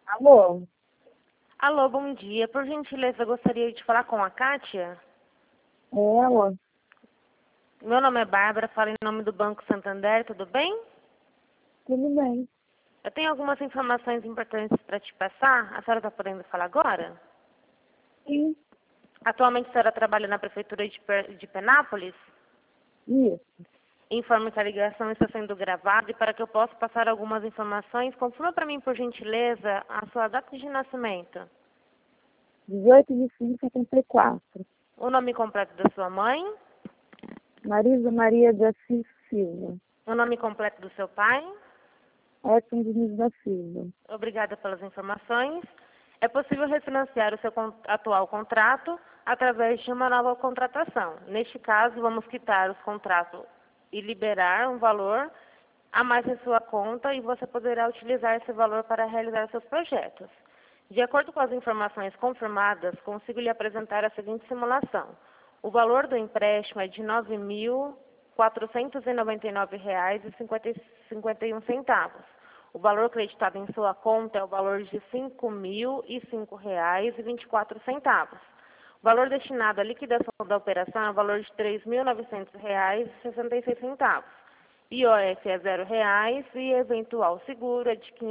Alô? Alô, bom dia. Por gentileza, eu gostaria de falar com a Kátia. É ela? Meu nome é Bárbara, falo em nome do Banco Santander, tudo bem? Tudo bem. Eu tenho algumas informações importantes para te passar. A senhora está podendo falar agora? Sim, Atualmente a senhora trabalha na Prefeitura de Penápolis? isso. Informo que a ligação está sendo gravada e para que eu possa passar algumas informações, confirma para mim, por gentileza, a sua data de nascimento, 18 de 5 de 74. o nome completo da sua mãe, Marisa Maria de Assis Silva. o nome completo do seu pai. Edson Diniz da Silva. Obrigada pelas informações. É possível refinanciar o seu atual contrato através de uma nova contratação. Neste caso, vamos quitar os contratos e liberar um valor a mais em sua conta e você poderá utilizar esse valor para realizar seus projetos. De acordo com as informações confirmadas, consigo lhe apresentar a seguinte simulação. O valor do empréstimo é de R$ 9.499,51. O valor creditado em sua conta é o valor de R$ 5.005,24. O valor destinado à liquidação da operação é o valor de R$ 3.900,66. IOF é R$ 0 e eventual seguro é de R$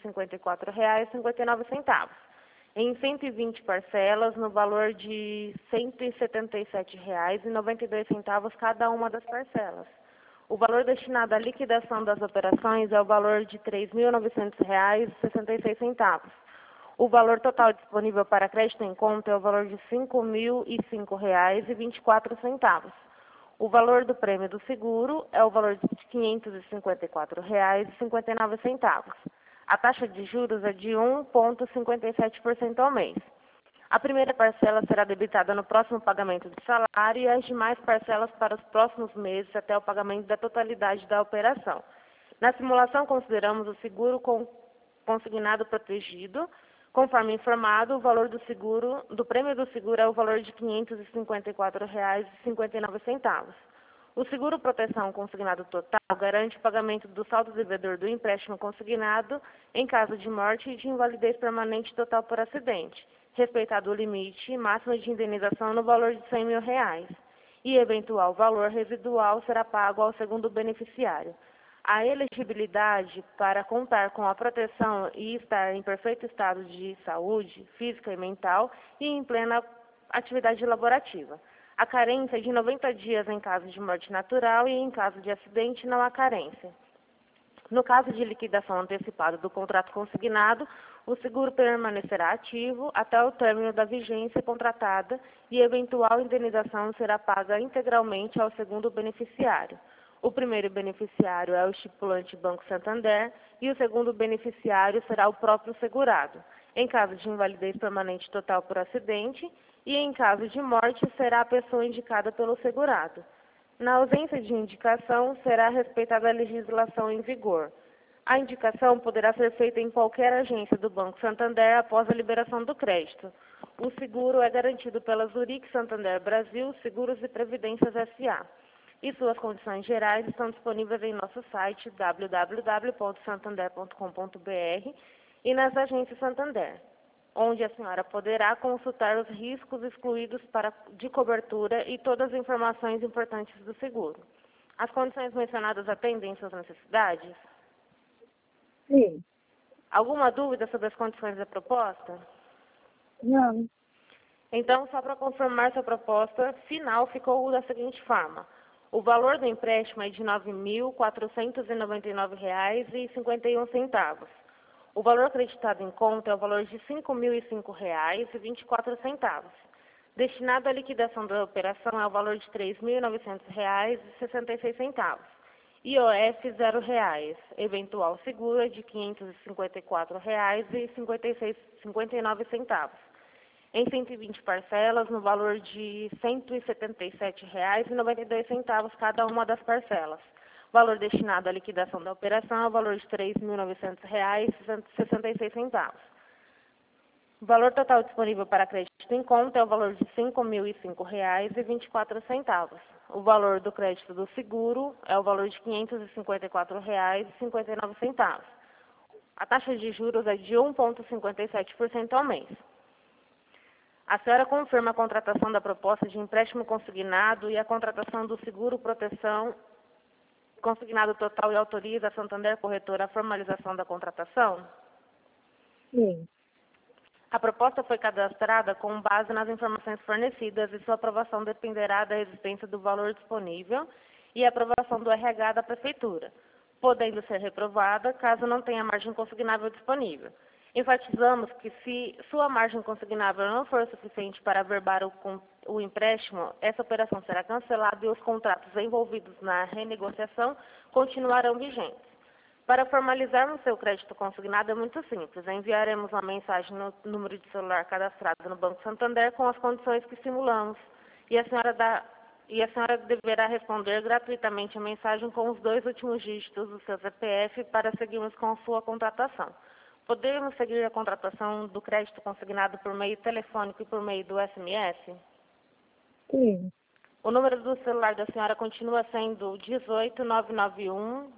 554,59. Em 120 parcelas, no valor de R$ 177,92 cada uma das parcelas. O valor destinado à liquidação das operações é o valor de R$ 3.900,66. O valor total disponível para crédito em conta é o valor de R$ 5.005,24. O valor do prêmio do seguro é o valor de R$ 554,59. A taxa de juros é de 1,57% ao mês. A primeira parcela será debitada no próximo pagamento do salário e as demais parcelas para os próximos meses até o pagamento da totalidade da operação. Na simulação, consideramos o seguro consignado protegido. Conforme informado, o valor do prêmio do seguro é o valor de R$ 554,59. O seguro proteção consignado total garante o pagamento do saldo devedor do empréstimo consignado em caso de morte e de invalidez permanente total por acidente, respeitado o limite máximo de indenização no valor de R$ 100 mil, e eventual valor residual será pago ao segundo beneficiário. A elegibilidade para contar com a proteção e estar em perfeito estado de saúde física e mental e em plena atividade laborativa. A carência é de 90 dias em caso de morte natural e em caso de acidente não há carência. No caso de liquidação antecipada do contrato consignado, o seguro permanecerá ativo até o término da vigência contratada e eventual indenização será paga integralmente ao segundo beneficiário. O primeiro beneficiário é o estipulante Banco Santander e o segundo beneficiário será o próprio segurado. Em caso de invalidez permanente total por acidente e em caso de morte será a pessoa indicada pelo segurado. Na ausência de indicação, será respeitada a legislação em vigor. A indicação poderá ser feita em qualquer agência do Banco Santander após a liberação do crédito. O seguro é garantido pela Zurich Santander Brasil Seguros e Previdências S.A. E suas condições gerais estão disponíveis em nosso site www.santander.com.br e nas agências Santander, onde a senhora poderá consultar os riscos excluídos de cobertura e todas as informações importantes do seguro. As condições mencionadas atendem suas necessidades? Sim. Alguma dúvida sobre as condições da proposta? Não. Então, só para confirmar, sua proposta final ficou da seguinte forma. O valor do empréstimo é de R$ 9.499,51. O valor acreditado em conta é o valor de R$ 5.005,24. Destinado à liquidação da operação é o valor de R$ 3.900,66. IOF R$ 0. Eventual seguro é de R$ 554,59. Em 120 parcelas, no valor de R$ 177,92 cada uma das parcelas. O valor destinado à liquidação da operação é o valor de R$ 3.900,66. O valor total disponível para crédito em conta é o valor de R$ 5.005,24. O valor do crédito do seguro é o valor de R$ 554,59. A taxa de juros é de 1,57% ao mês. A senhora confirma a contratação da proposta de empréstimo consignado e a contratação do seguro proteção consignado total e autoriza a Santander Corretora a formalização da contratação? Sim. A proposta foi cadastrada com base nas informações fornecidas e sua aprovação dependerá da existência do valor disponível e a aprovação do RH da Prefeitura, podendo ser reprovada caso não tenha margem consignável disponível. Enfatizamos que se sua margem consignável não for suficiente para averbar o empréstimo, essa operação será cancelada e os contratos envolvidos na renegociação continuarão vigentes. Para formalizarmos seu crédito consignado é muito simples. Enviaremos uma mensagem no número de celular cadastrado no Banco Santander com as condições que simulamos e a senhora deverá responder gratuitamente a mensagem com os 2 últimos dígitos do seu CPF para seguirmos com sua contratação. Podemos seguir a contratação do crédito consignado por meio telefônico e por meio do SMS? Sim. O número do celular da senhora continua sendo 18991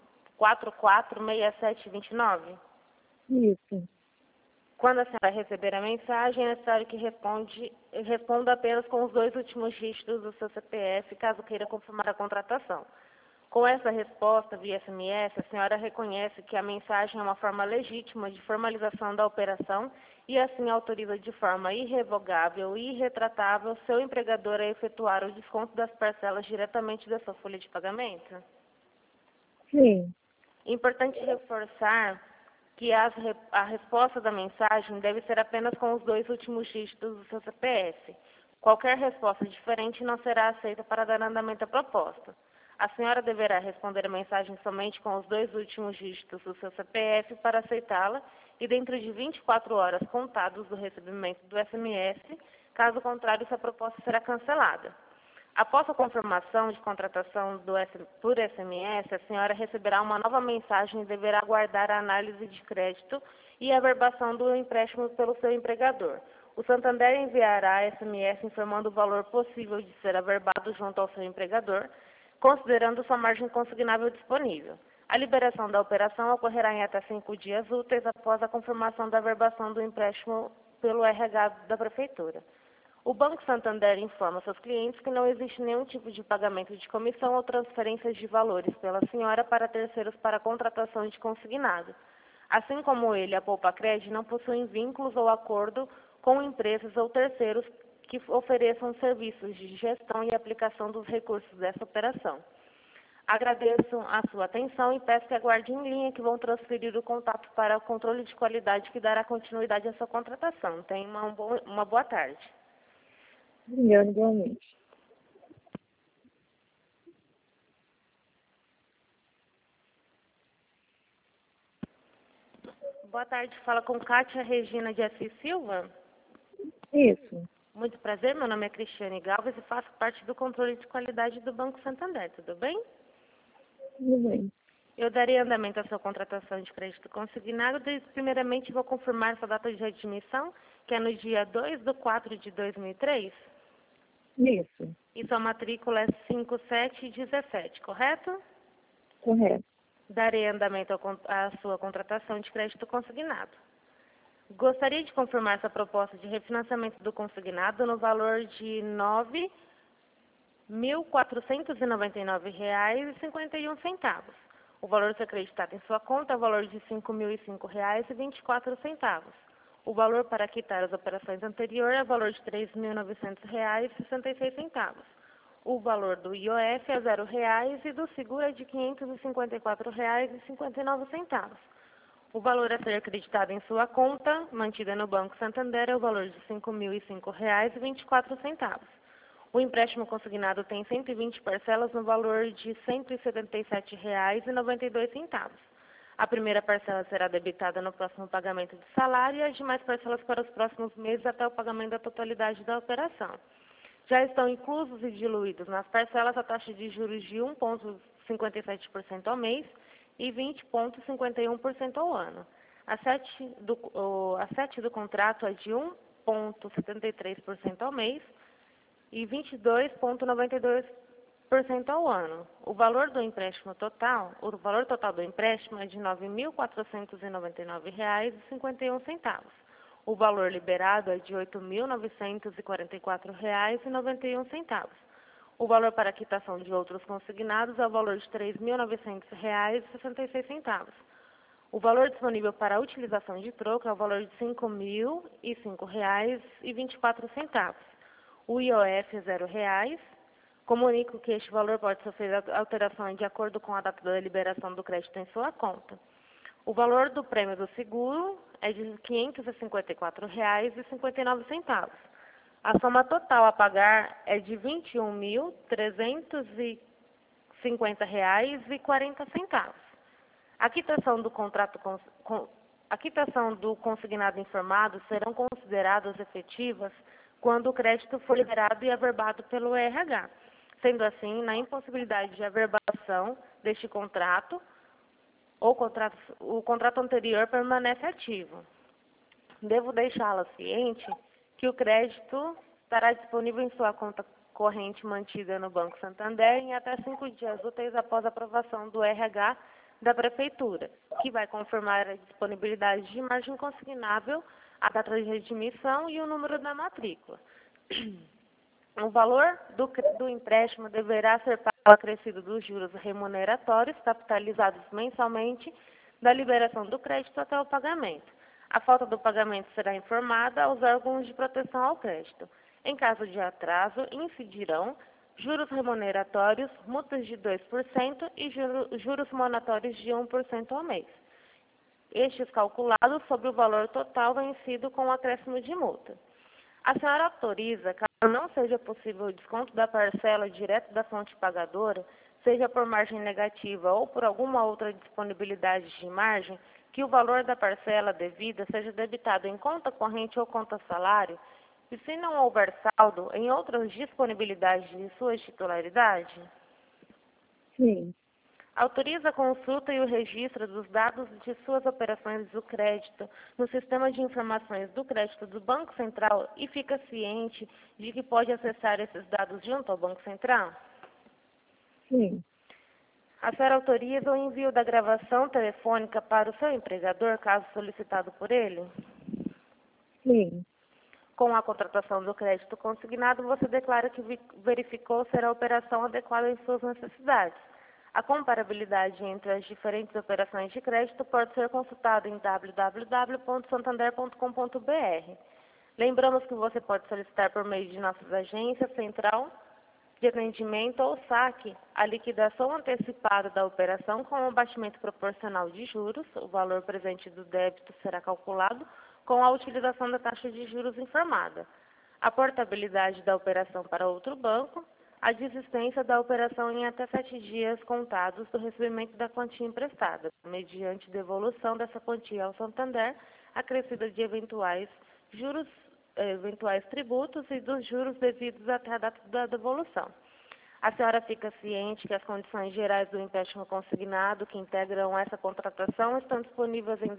446729? Isso. Quando a senhora receber a mensagem, é necessário que responda apenas com os 2 últimos dígitos do seu CPF, caso queira confirmar a contratação. Com essa resposta via SMS, a senhora reconhece que a mensagem é uma forma legítima de formalização da operação e assim autoriza de forma irrevogável e irretratável seu empregador a efetuar o desconto das parcelas diretamente da sua folha de pagamento? Sim. Importante reforçar que a resposta da mensagem deve ser apenas com os 2 últimos dígitos do seu CPF. Qualquer resposta diferente não será aceita para dar andamento à proposta. A senhora deverá responder a mensagem somente com os 2 últimos dígitos do seu CPF para aceitá-la e dentro de 24 horas contados do recebimento do SMS, caso contrário, essa proposta será cancelada. Após a confirmação de contratação por SMS, a senhora receberá uma nova mensagem e deverá aguardar a análise de crédito e a averbação do empréstimo pelo seu empregador. O Santander enviará SMS informando o valor possível de ser averbado junto ao seu empregador, considerando sua margem consignável disponível. A liberação da operação ocorrerá em até 5 dias úteis após a confirmação da averbação do empréstimo pelo RH da Prefeitura. O Banco Santander informa seus clientes que não existe nenhum tipo de pagamento de comissão ou transferências de valores pela senhora para terceiros para contratação de consignado. Assim como ele, a Poupacred não possuem vínculos ou acordo com empresas ou terceiros que ofereçam serviços de gestão e aplicação dos recursos dessa operação. Agradeço a sua atenção e peço que aguarde em linha que vão transferir o contato para o controle de qualidade que dará continuidade à sua contratação. Tenha uma boa tarde. Obrigada, igualmente. Boa tarde, fala com Kátia Regina de Assis Silva. Isso. Muito prazer, meu nome é Cristiane Galvez e faço parte do controle de qualidade do Banco Santander, tudo bem? Tudo bem. Eu darei andamento à sua contratação de crédito consignado. Primeiramente, vou confirmar sua data de admissão, que é no dia 2/4/2003. Isso. E sua matrícula é 5717, correto? Correto. Darei andamento à sua contratação de crédito consignado. Gostaria de confirmar essa proposta de refinanciamento do consignado no valor de R$ 9.499,51. O valor a ser acreditado em sua conta é o valor de R$ 5.005,24. O valor para quitar as operações anteriores é o valor de R$ 3.900,66. O valor do IOF é R$ 0,00 e do seguro é de R$ 554,59. O valor a ser acreditado em sua conta, mantida no Banco Santander, é o valor de R$ 5.005,24. O empréstimo consignado tem 120 parcelas no valor de R$ 177,92. A primeira parcela será debitada no próximo pagamento de salário e as demais parcelas para os próximos meses até o pagamento da totalidade da operação. Já estão inclusos e diluídos nas parcelas a taxa de juros de 1,57% ao mês e 20,51% ao ano. A 7 do contrato é de 1,73% ao mês e 22,92% ao ano. O valor do empréstimo total, o valor total do empréstimo é de R$ 9.499,51. O valor liberado é de R$ 8.944,91. O valor para quitação de outros consignados é o valor de R$ 3.900,66. O valor disponível para a utilização de troco é o valor de R$ 5.005,24. O IOF é R$ 0,00. Comunico que este valor pode sofrer alterações de acordo com a data da liberação do crédito em sua conta. O valor do prêmio do seguro é de R$ 554,59. A soma total a pagar é de R$ 21.350,40. A quitação do consignado informado serão consideradas efetivas quando o crédito for liberado e averbado pelo RH. Sendo assim, na impossibilidade de averbação deste contrato, o contrato anterior permanece ativo. Devo deixá-la ciente que o crédito estará disponível em sua conta corrente mantida no Banco Santander em até 5 dias úteis após a aprovação do RH da Prefeitura, que vai confirmar a disponibilidade de margem consignável, a data de admissão e o número da matrícula. O valor do empréstimo deverá ser pago acrescido dos juros remuneratórios capitalizados mensalmente da liberação do crédito até o pagamento. A falta do pagamento será informada aos órgãos de proteção ao crédito. Em caso de atraso, incidirão juros remuneratórios, multas de 2% e juros monatórios de 1% ao mês. Estes calculados sobre o valor total vencido com o acréscimo de multa. A senhora autoriza, caso não seja possível o desconto da parcela direto da fonte pagadora, seja por margem negativa ou por alguma outra disponibilidade de margem, que o valor da parcela devida seja debitado em conta corrente ou conta salário, e se não houver saldo, em outras disponibilidades de sua titularidade? Sim. Autoriza a consulta e o registro dos dados de suas operações do crédito no sistema de informações do crédito do Banco Central e fica ciente de que pode acessar esses dados junto ao Banco Central? Sim. A senhora autoriza o envio da gravação telefônica para o seu empregador, caso solicitado por ele? Sim. Com a contratação do crédito consignado, você declara que verificou ser a operação adequada em suas necessidades. A comparabilidade entre as diferentes operações de crédito pode ser consultada em www.santander.com.br. Lembramos que você pode solicitar por meio de nossas agências, central de atendimento ou saque a liquidação antecipada da operação com um abatimento proporcional de juros. O valor presente do débito será calculado com a utilização da taxa de juros informada. A portabilidade da operação para outro banco, a desistência da operação em até 7 dias contados do recebimento da quantia emprestada, mediante devolução dessa quantia ao Santander, acrescida de eventuais tributos e dos juros devidos até a data da devolução. A senhora fica ciente que as condições gerais do empréstimo consignado que integram essa contratação estão disponíveis em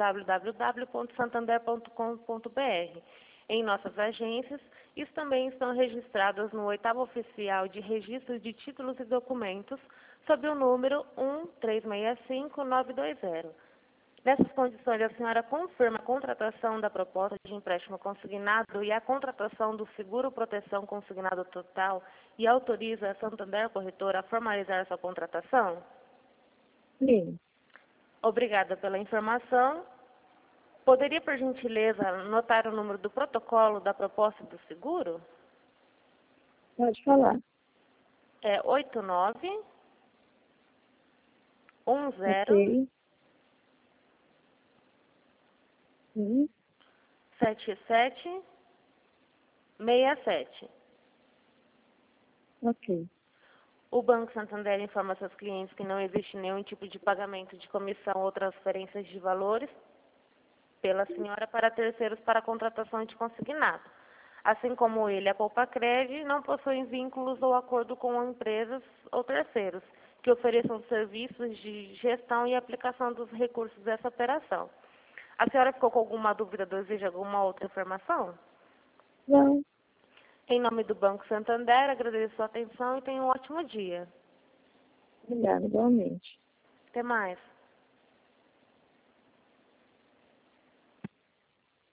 www.santander.com.br. Em nossas agências, isso também estão registradas no 8º Oficial de Registro de Títulos e Documentos, sob o número 1365920. Nessas condições, a senhora confirma a contratação da proposta de empréstimo consignado e a contratação do seguro proteção consignado total e autoriza a Santander Corretora a formalizar essa contratação? Sim. Obrigada pela informação. Poderia, por gentileza, anotar o número do protocolo da proposta do seguro? Pode falar. É 89 10 Ok. Sim. 7767. Ok. O Banco Santander informa seus clientes que não existe nenhum tipo de pagamento de comissão ou transferências de valores pela senhora para terceiros para a contratação de consignado. Assim como ele, a Copacred não possuem vínculos ou acordo com empresas ou terceiros que ofereçam serviços de gestão e aplicação dos recursos dessa operação. A senhora ficou com alguma dúvida, deseja alguma outra informação? Não. Em nome do Banco Santander, agradeço a sua atenção e tenha um ótimo dia. Obrigada, igualmente. Até mais.